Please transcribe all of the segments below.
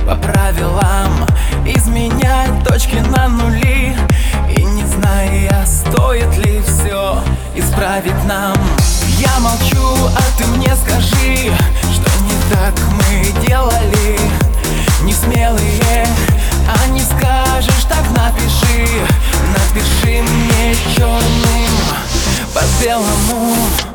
по правилам, изменять точки на нули, и не зная, стоит ли все исправить нам. Я молчу, а ты мне скажи, что не так мы делали. Не смелые, а не скажешь, так напиши. Напиши мне черным по белому.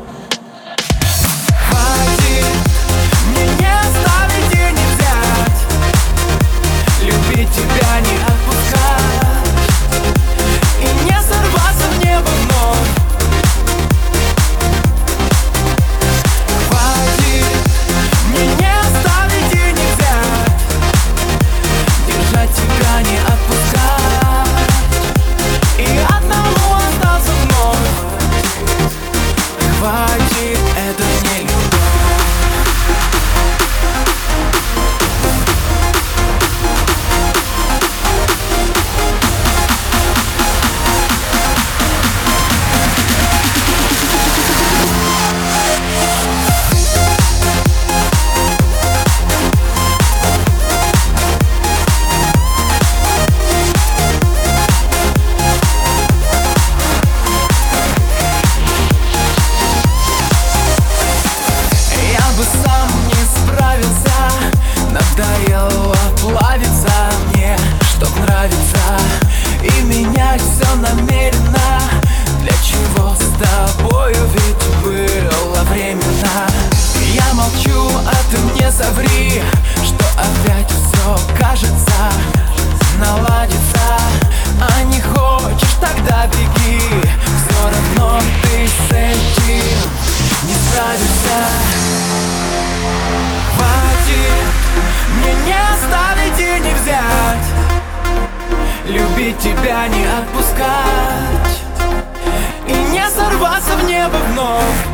Хватит мне не оставить и не взять, любить тебя не отпускать и не сорваться в небо вновь. Хватит мне не оставить и не взять, держать тебя не отпускать и одному остаться вновь. Хватит, это не любовь. Сам не справился, надоело плавиться мне, чтоб нравиться и менять все намеренно. Для чего с тобою, ведь было временно. Я молчу, а ты мне соври, что опять все кажется наладится. А не хочешь, тогда беги, все равно ты с этим не справишься. Хватит мне не оставить и не взять, любить тебя не отпускать и не сорваться в небо вновь.